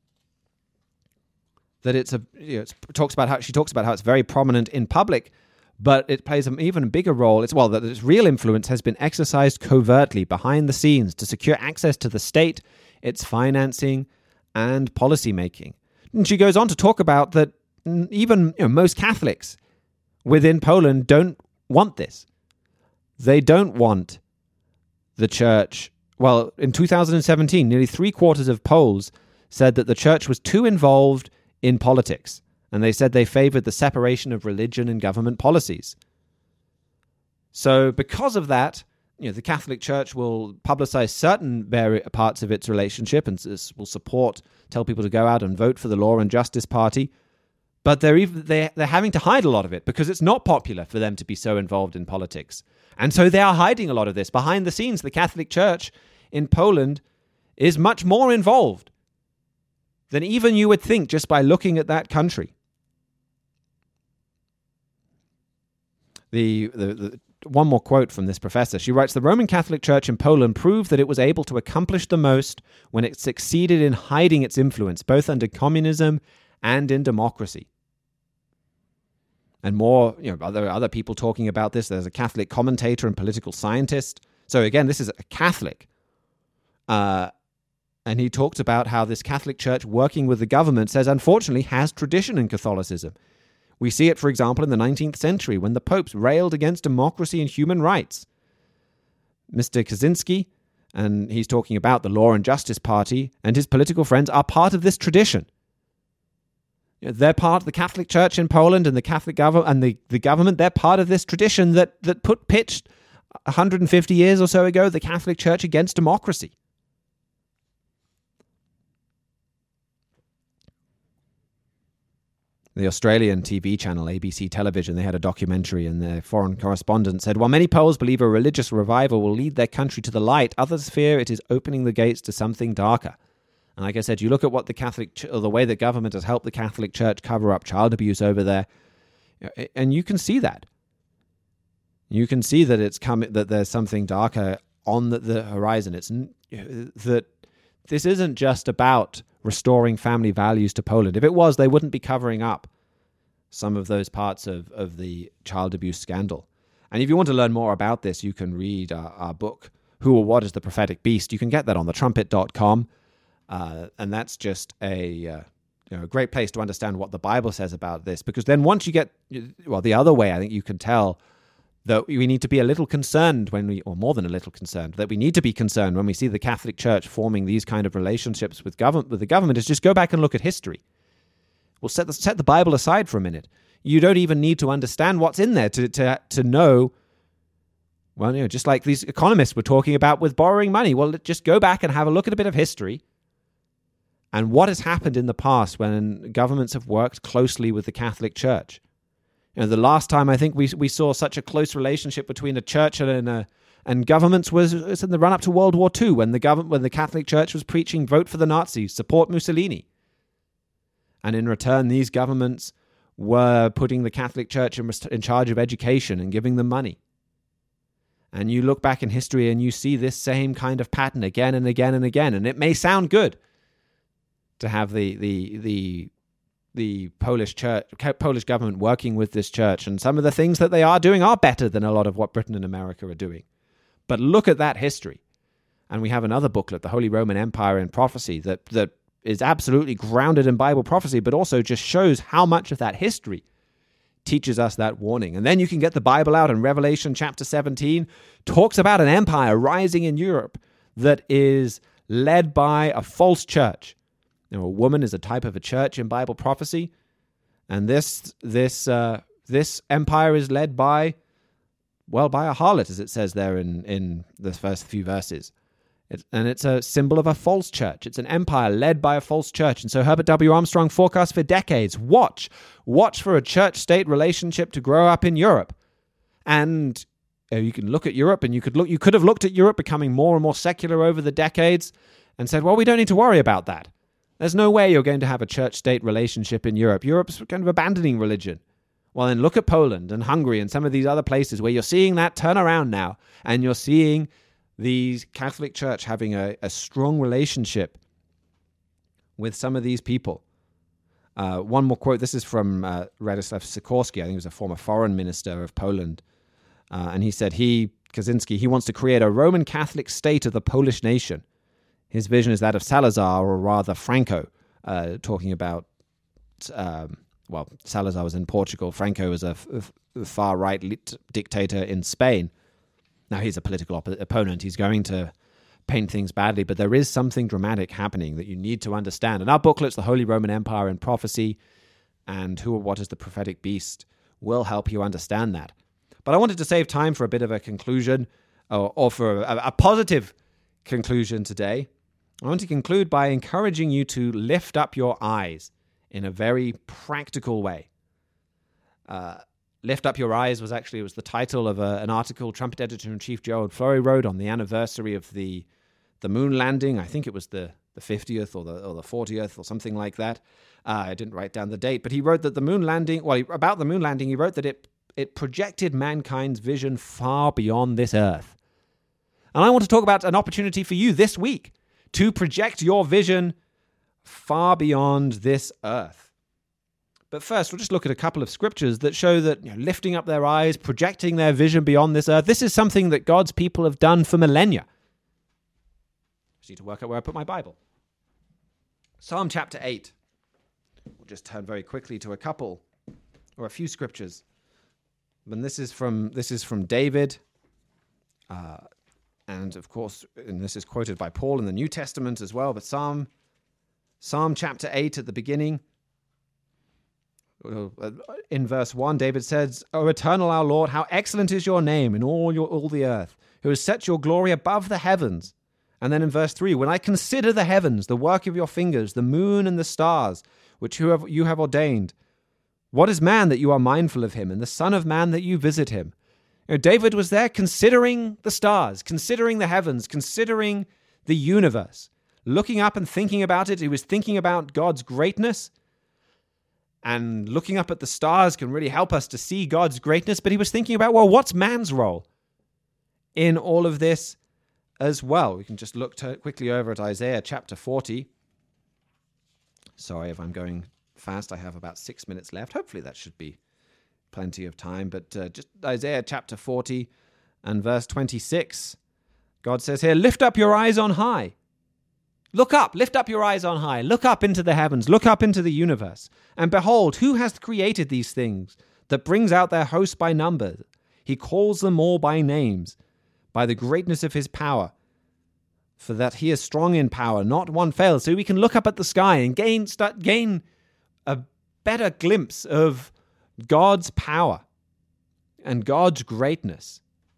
That it's a, you know, it's, talks about how she talks about how it's very prominent in public, but it plays an even bigger role. It's well that its real influence has been exercised covertly behind the scenes to secure access to the state, its financing, and policy making. And she goes on to talk about that even you know, most Catholics within Poland don't want this. They don't want the church. Well, in two thousand seventeen, nearly three quarters of Poles said that the church was too involved in politics, and they said they favored the separation of religion and government policies. So because of that, you know, the Catholic Church will publicize certain parts of its relationship and will support, tell people to go out and vote for the Law and Justice Party, but they're even they're, they're having to hide a lot of it because it's not popular for them to be so involved in politics. And so they are hiding a lot of this. Behind the scenes, the Catholic Church in Poland is much more involved than even you would think just by looking at that country. The, the, the one more quote from this professor. She writes, the Roman Catholic Church in Poland proved that it was able to accomplish the most when it succeeded in hiding its influence, both under communism and in democracy. And more, you know, other other people talking about this. There's a Catholic commentator and political scientist. So again, this is a Catholic. Uh, and he talked about how this Catholic Church working with the government says, unfortunately, has tradition in Catholicism. We see it, for example, in the nineteenth century when the popes railed against democracy and human rights. Mister Kaczynski, and he's talking about the Law and Justice Party, and his political friends are part of this tradition. They're part of the Catholic Church in Poland and the Catholic government and the, the government. They're part of this tradition that, that put pitched one hundred fifty years or so ago the Catholic Church against democracy. The Australian T V channel A B C Television, they had a documentary, and their foreign correspondent said, while many Poles believe a religious revival will lead their country to the light, others fear it is opening the gates to something darker. And like I said, you look at what the Catholic, or the way the government has helped the Catholic Church cover up child abuse over there. And you can see that. You can see that it's coming, that there's something darker on the, the horizon. It's that this isn't just about restoring family values to Poland. If it was, they wouldn't be covering up some of those parts of, of the child abuse scandal. And if you want to learn more about this, you can read our, our book, Who or What is the Prophetic Beast? You can get that on the trumpet dot com. Uh, and that's just a, uh, you know, a great place to understand what the Bible says about this. Because then once you get, well, the other way, I think you can tell that we need to be a little concerned when we, or more than a little concerned, that we need to be concerned when we see the Catholic Church forming these kind of relationships with government, with the government, is just go back and look at history. We'll set the, set the Bible aside for a minute. You don't even need to understand what's in there to to to know. Well, you know, just like these economists were talking about with borrowing money. Well, just go back and have a look at a bit of history and what has happened in the past when governments have worked closely with the Catholic Church. You know, the last time I think we we saw such a close relationship between a church and a, and governments was, was in the run up to World War Two, when the government when the Catholic Church was preaching vote for the Nazis, support Mussolini, and in return these governments were putting the Catholic Church in, in charge of education and giving them money. And you look back in history and you see this same kind of pattern again and again and again. And it may sound good to have the the the the Polish church, Polish government working with this church, and some of the things that they are doing are better than a lot of what Britain and America are doing. But look at that history. And we have another booklet, The Holy Roman Empire in Prophecy, that that is absolutely grounded in Bible prophecy, but also just shows how much of that history teaches us that warning. And then you can get the Bible out, and Revelation chapter seventeen talks about an empire rising in Europe that is led by a false church. You know, a woman is a type of a church in Bible prophecy, and this this uh, this empire is led by, well, by a harlot, as it says there in, in the first few verses. It, and it's a symbol of a false church. It's an empire led by a false church. And so Herbert W. Armstrong forecast for decades, watch, watch for a church-state relationship to grow up in Europe. And uh, you can look at Europe, and you could look, you could have looked at Europe becoming more and more secular over the decades and said, well, we don't need to worry about that. There's no way you're going to have a church-state relationship in Europe. Europe's kind of abandoning religion. Well, then look at Poland and Hungary and some of these other places where you're seeing that turn around now, and you're seeing the Catholic Church having a, a strong relationship with some of these people. Uh, one more quote. This is from uh, Radoslav Sikorski. I think he was a former foreign minister of Poland. Uh, and he said he, Kaczynski, he wants to create a Roman Catholic state of the Polish nation. His vision is that of Salazar, or rather Franco, uh, talking about, um, well, Salazar was in Portugal. Franco was a, f- a far-right lit- dictator in Spain. Now, he's a political op- opponent. He's going to paint things badly, but there is something dramatic happening that you need to understand. And our booklets, The Holy Roman Empire in Prophecy and Who or What is the Prophetic Beast, will help you understand that. But I wanted to save time for a bit of a conclusion, or, or for a, a positive conclusion today. I want to conclude by encouraging you to lift up your eyes in a very practical way. Uh, Lift Up Your Eyes was actually it was the title of a, an article Trumpet Editor-in-Chief Gerald Flurry wrote on the anniversary of the the moon landing. I think it was the, the fiftieth or the or the fortieth or something like that. Uh, I didn't write down the date, but he wrote that the moon landing, well, he, about the moon landing, he wrote that it it projected mankind's vision far beyond this earth. And I want to talk about an opportunity for you this week to project your vision far beyond this earth. But first, we'll just look at a couple of scriptures that show that, you know, lifting up their eyes, projecting their vision beyond this earth, this is something that God's people have done for millennia. I just need to work out where I put my Bible. Psalm chapter eight. We'll just turn very quickly to a couple or a few scriptures. And this is from this is from David. Uh, and of course, and this is quoted by Paul in the New Testament as well. But Psalm, Psalm chapter eight at the beginning. In verse one, David says, O eternal our Lord, how excellent is your name in all your all the earth, who has set your glory above the heavens. And then in verse three, when I consider the heavens, the work of your fingers, the moon and the stars, which you have, you have ordained, what is man that you are mindful of him, and the son of man that you visit him? You know, David was there considering the stars, considering the heavens, considering the universe, looking up and thinking about it. He was thinking about God's greatness. And looking up at the stars can really help us to see God's greatness. But he was thinking about, well, what's man's role in all of this as well? We can just look to quickly over at Isaiah chapter forty. Sorry if I'm going fast. I have about six minutes left. Hopefully that should be plenty of time. But uh, just Isaiah chapter forty and verse twenty-six. God says here, lift up your eyes on high. Look up, lift up your eyes on high. Look up into the heavens. Look up into the universe. And behold, who has created these things that brings out their host by number? He calls them all by names, by the greatness of his power. For that he is strong in power, not one fails. So we can look up at the sky and gain, start, gain a better glimpse of God's power and God's greatness.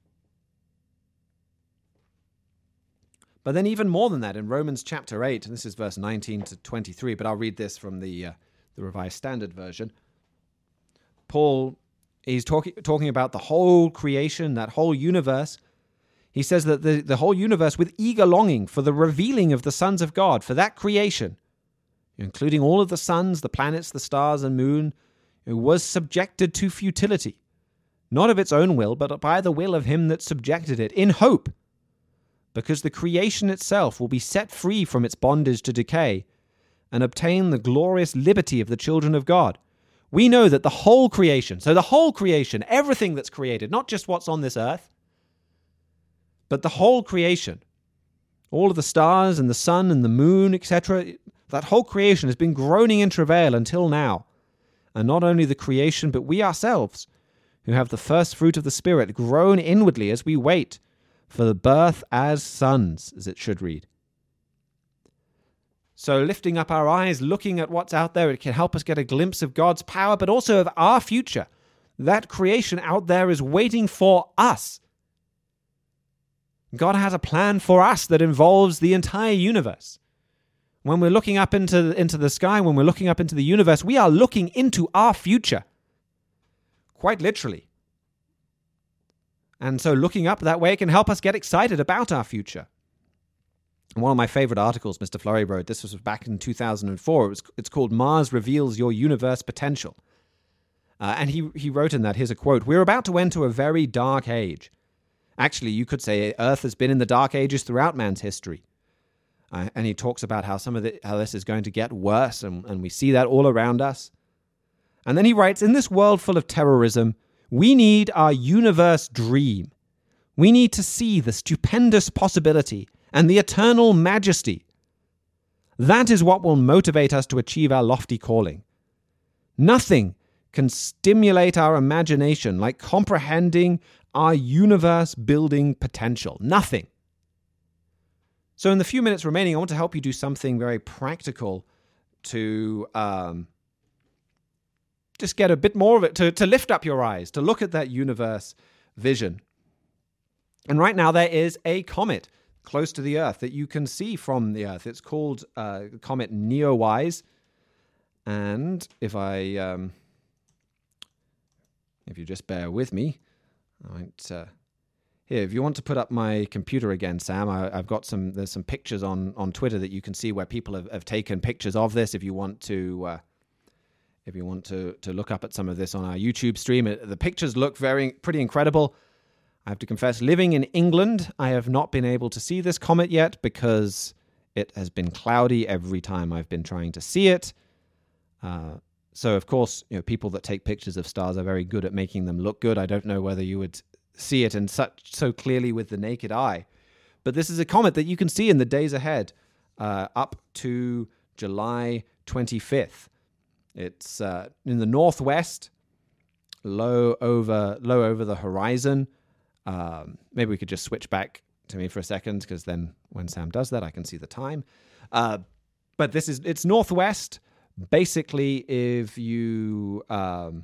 But then even more than that, in Romans chapter eight, and this is verse nineteen to twenty-three, but I'll read this from the uh, the Revised Standard Version. Paul, he's talking talking about the whole creation, that whole universe. He says that the, the whole universe with eager longing for the revealing of the sons of God, for that creation, including all of the suns, the planets, the stars and moon, it was subjected to futility, not of its own will, but by the will of him that subjected it, in hope, because the creation itself will be set free from its bondage to decay and obtain the glorious liberty of the children of God. We know that the whole creation, so the whole creation, everything that's created, not just what's on this earth, but the whole creation, all of the stars and the sun and the moon, et cetera, that whole creation has been groaning in travail until now. And not only the creation, but we ourselves, who have the first fruit of the Spirit, groan inwardly as we wait for the birth as sons, as it should read. So lifting up our eyes, looking at what's out there, it can help us get a glimpse of God's power, but also of our future. That creation out there is waiting for us. God has a plan for us that involves the entire universe. When we're looking up into, into the sky, when we're looking up into the universe, we are looking into our future. Quite literally. And so looking up that way can help us get excited about our future. One of my favorite articles Mister Flurry wrote, this was back in two thousand four, it was, it's called Mars Reveals Your Universe Potential. Uh, and he, he wrote in that, here's a quote, "We're about to enter a very dark age. Actually, you could say Earth has been in the dark ages throughout man's history." Uh, and he talks about how some of the, how this is going to get worse, and, and we see that all around us. And then he writes, "In this world full of terrorism, we need our universe dream. We need to see the stupendous possibility and the eternal majesty. That is what will motivate us to achieve our lofty calling. Nothing can stimulate our imagination like comprehending our universe-building potential. Nothing." So in the few minutes remaining, I want to help you do something very practical to um, just get a bit more of it, to, to lift up your eyes, to look at that universe vision. And right now there is a comet close to the Earth that you can see from the Earth. It's called uh, Comet Neowise. And if I, um, if you just bear with me, I won't... Uh, Here, if you want to put up my computer again, Sam, I, I've got some. There's some pictures on, on Twitter that you can see where people have, have taken pictures of this. If you want to, uh, if you want to, to look up at some of this on our YouTube stream, it, the pictures look very pretty incredible. I have to confess, living in England, I have not been able to see this comet yet because it has been cloudy every time I've been trying to see it. Uh, so, of course, you know, people that take pictures of stars are very good at making them look good. I don't know whether you would see it in such so clearly with the naked eye, but this is a comet that you can see in the days ahead, uh, up to July twenty-fifth. It's uh, in the northwest, low over low over the horizon. Um, maybe we could just switch back to me for a second, because then when Sam does that, I can see the time. Uh, but this is it's northwest. Basically, if you um,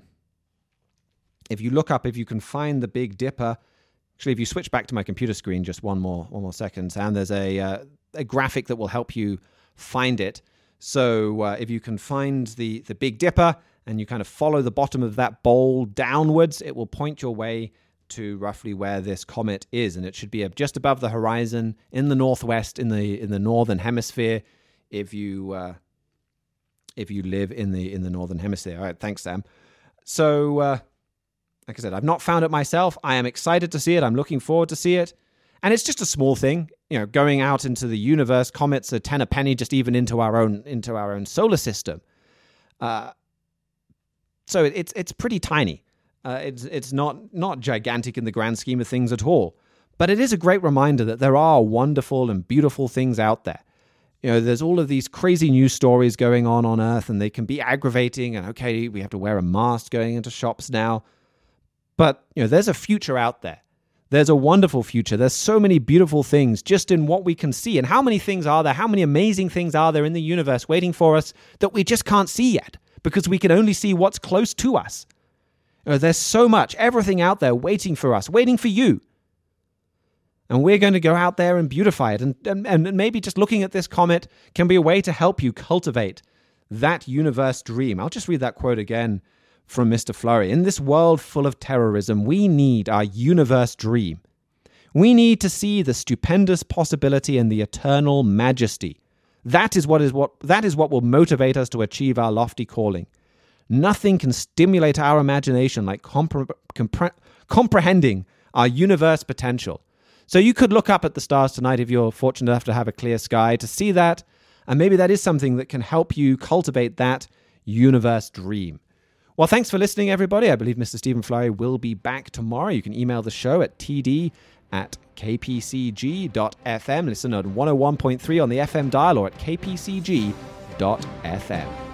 If you look up, if you can find the Big Dipper, actually, if you switch back to my computer screen, just one more, one more second, and there's a uh, a graphic that will help you find it. So uh, if you can find the the Big Dipper and you kind of follow the bottom of that bowl downwards, it will point your way to roughly where this comet is, and it should be just above the horizon in the northwest, in the in the northern hemisphere. If you uh, if you live in the in the Northern Hemisphere. All right, thanks, Sam. So, uh, like I said, I've not found it myself. I am excited to see it. I'm looking forward to see it. And it's just a small thing, you know, going out into the universe. Comets are ten a penny, just even into our own into our own solar system. Uh, so it, it's it's pretty tiny. Uh, it's it's not not gigantic in the grand scheme of things at all. But it is a great reminder that there are wonderful and beautiful things out there. You know, there's all of these crazy news stories going on on Earth, and they can be aggravating. And okay, we have to wear a mask going into shops now. But you know, there's a future out there. There's a wonderful future. There's so many beautiful things just in what we can see. And how many things are there? How many amazing things are there in the universe waiting for us that we just can't see yet because we can only see what's close to us? You know, there's so much, everything out there waiting for us, waiting for you. And we're going to go out there and beautify it. And, and, and maybe just looking at this comet can be a way to help you cultivate that universe dream. I'll just read that quote again from Mister Flurry. In this world full of terrorism, we need our universe dream. We need to see the stupendous possibility and the eternal majesty. That is what is what that is what will motivate us to achieve our lofty calling. Nothing can stimulate our imagination like compre- compre- comprehending our universe potential. So you could look up at the stars tonight if you're fortunate enough to have a clear sky to see that, and maybe that is something that can help you cultivate that universe dream. Well, thanks for listening, everybody. I believe Mister Stephen Flurry will be back tomorrow. You can email the show at t d at k p c g dot f m. Listen at one oh one point three on the F M dial or at k p c g dot f m.